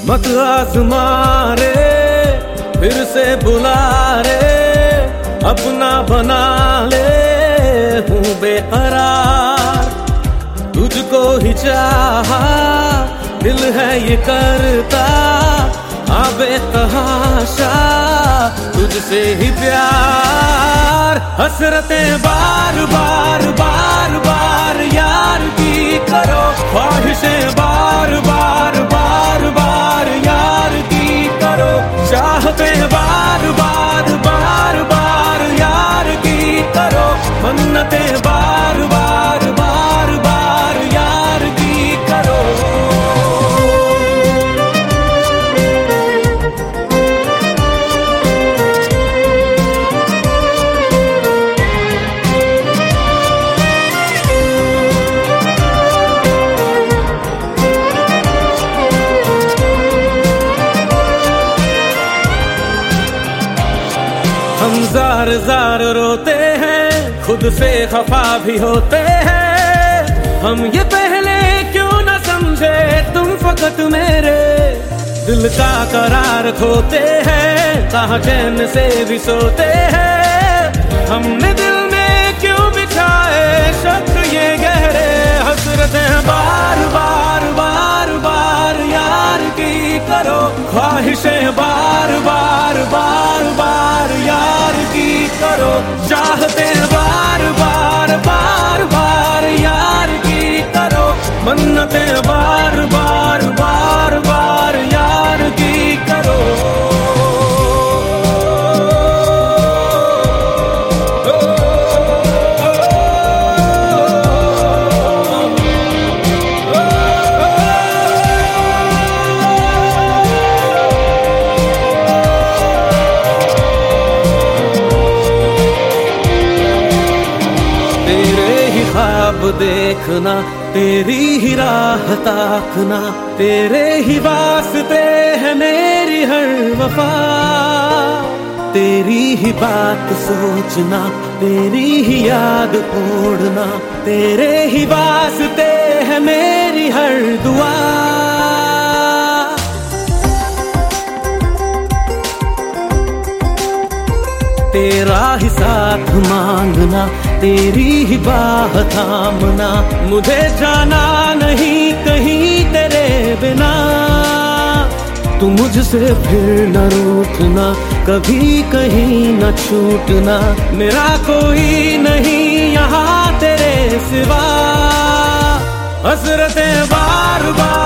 मत आजमा रे, फिर से बुला रे, अपना बना ले, हूँ बेकरार। तुझको ही चाहा, दिल है ये करता, आबे तहाशा, तुझसे ही प्यार। हसरतें बार बार बार बार यार की करो, ख्वाहिशें बार बार बार बार यार की करो, चाहतें बार बार बार बार यार की करो, मन्नतें बार बार बार बार यार की करो। हम जार जार रोते हैं, खुद से खफा भी होते हैं। हम ये पहले क्यों न समझे, तुम फकत मेरे दिल का करार खोते हैं, कहाँ चैन से भी सोते हैं। हमने दिल में क्यों बिछाए शक ये गहरे, हसरतें बार बार बार बार यार की करो, ख्वाहिशें बार बार बार बार यार की करो, चाहते बार बार बार बार यार की करो, मन्नतें बार बार बार बार यार की करो। ख्वाब देखना, तेरी ही राह ताकना, तेरे ही वास्ते है मेरी हर वफा। तेरी ही बात सोचना, तेरी ही याद ओढ़ना, तेरे ही वास्ते है मेरी हर दुआ। तेरा ही साथ मांगना, तेरी ही बाह थामना, मुझे जाना नहीं कहीं तेरे बिना। तू मुझसे फिर न रूठना, कभी कहीं न छूटना, मेरा कोई नहीं यहाँ तेरे सिवा। हसरतें बार बार